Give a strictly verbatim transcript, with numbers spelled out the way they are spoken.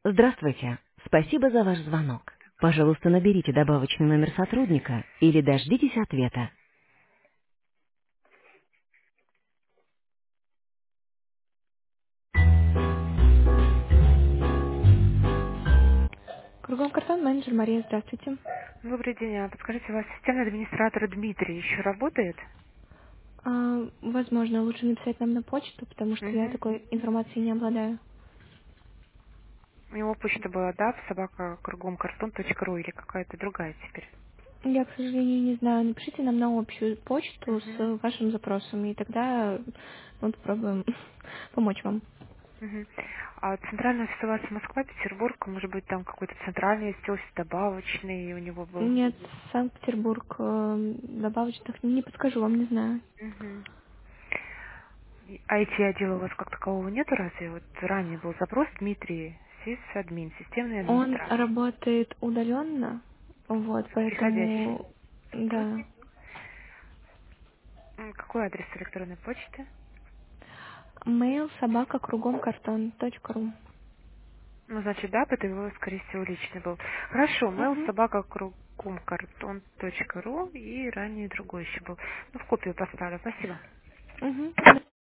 Здравствуйте. Спасибо за ваш звонок. Пожалуйста, наберите добавочный номер сотрудника или дождитесь ответа. Кругом картон, менеджер Мария, здравствуйте. Добрый день. А подскажите, у вас системный администратор Дмитрий еще работает? А, возможно, лучше написать нам на почту, потому что я Угу. такой информацией не обладаю. У него почта была, да, собака кругом картон точка ру или какая-то другая теперь? Я, к сожалению, не знаю. Напишите нам на общую почту Угу. с вашим запросом, и тогда мы попробуем помочь вам. Угу. А центральный офис у вас Москва, Петербург, может быть, там какой-то центральный есть офис добавочный у него был? Нет, Санкт-Петербург, э, добавочных не подскажу вам, не знаю. Угу. А эти отдела у вас как такового нету разве? Вот ранее был запрос Дмитрий, сисадмин, системный Он администратор. работает удаленно, вот, Приходящий поэтому, да. сотрудник. М, Какой адрес электронной почты? Mail собака кругом картон точка ру. Ну, значит, да, это его, скорее всего, личный был. Хорошо, mail Угу, собака кругом картон точка ру и ранее другой еще был. Ну, в копию поставлю. Спасибо. угу.